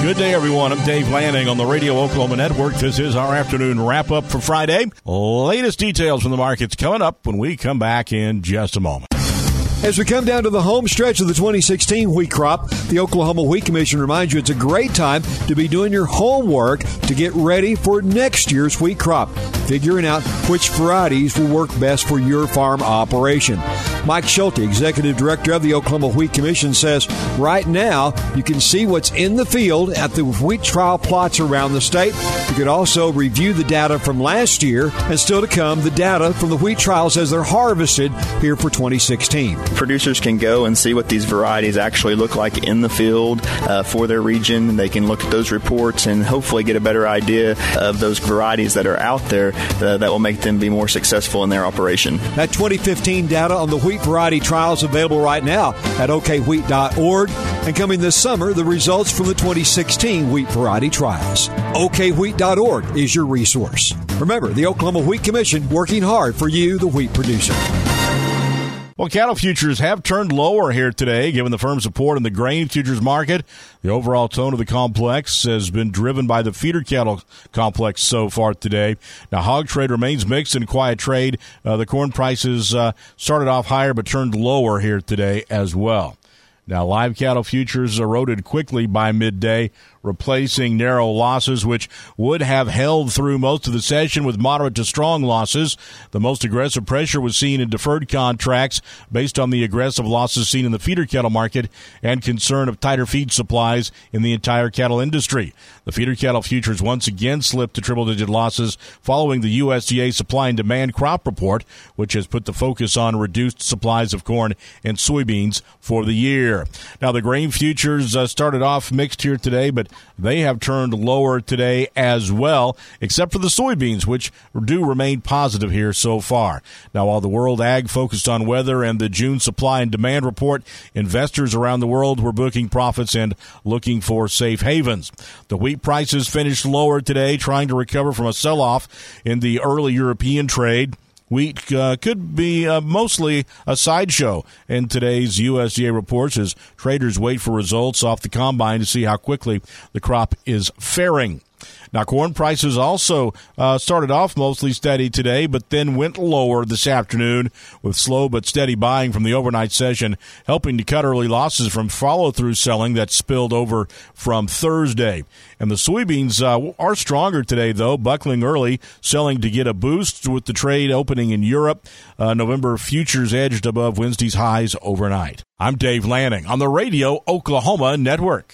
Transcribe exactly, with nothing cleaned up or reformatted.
Good day, everyone. I'm Dave Lanning on the Radio Oklahoma Network. This is our afternoon wrap-up for Friday. Latest details from the markets coming up when we come back in just a moment. As we come down to the home stretch of the twenty sixteen wheat crop, the Oklahoma Wheat Commission reminds you it's a great time to be doing your homework to get ready for next year's wheat crop, figuring out which varieties will work best for your farm operation. Mike Schulte, Executive Director of the Oklahoma Wheat Commission, says right now you can see what's in the field at the wheat trial plots around the state. You could also review the data from last year and still to come the data from the wheat trials as they're harvested here for twenty sixteen. Producers can go and see what these varieties actually look like in the field uh, for their region. They can look at those reports and hopefully get a better idea of those varieties that are out there uh, that will make them be more successful in their operation. That twenty fifteen data on the wheat variety trials available right now at O K wheat dot org. And coming this summer, the results from the twenty sixteen wheat variety trials. O K wheat dot org is your resource. Remember, the Oklahoma Wheat Commission working hard for you, the wheat producer. Well, cattle futures have turned lower here today, given the firm support in the grain futures market. The overall tone of the complex has been driven by the feeder cattle complex so far today. Now, hog trade remains mixed and quiet trade. Uh, the corn prices uh, started off higher but turned lower here today as well. Now, live cattle futures eroded quickly by midday, replacing narrow losses, which would have held through most of the session with moderate to strong losses. The most aggressive pressure was seen in deferred contracts based on the aggressive losses seen in the feeder cattle market and concern of tighter feed supplies in the entire cattle industry. The feeder cattle futures once again slipped to triple-digit losses following the U S D A supply and demand crop report, which has put the focus on reduced supplies of corn and soybeans for the year. Now, the grain futures uh, started off mixed here today, but they have turned lower today as well, except for the soybeans, which do remain positive here so far. Now, while the World Ag focused on weather and the June supply and demand report, investors around the world were booking profits and looking for safe havens. The wheat prices finished lower today, trying to recover from a sell-off in the early European trade. Wheat uh, could be uh, mostly a sideshow in today's U S D A reports as traders wait for results off the combine to see how quickly the crop is faring. Now, corn prices also uh, started off mostly steady today, but then went lower this afternoon with slow but steady buying from the overnight session, helping to cut early losses from follow-through selling that spilled over from Thursday. And the soybeans uh, are stronger today, though, buckling early, selling to get a boost with the trade opening in Europe. Uh, November futures edged above Wednesday's highs overnight. I'm Dave Lanning on the Radio Oklahoma Network.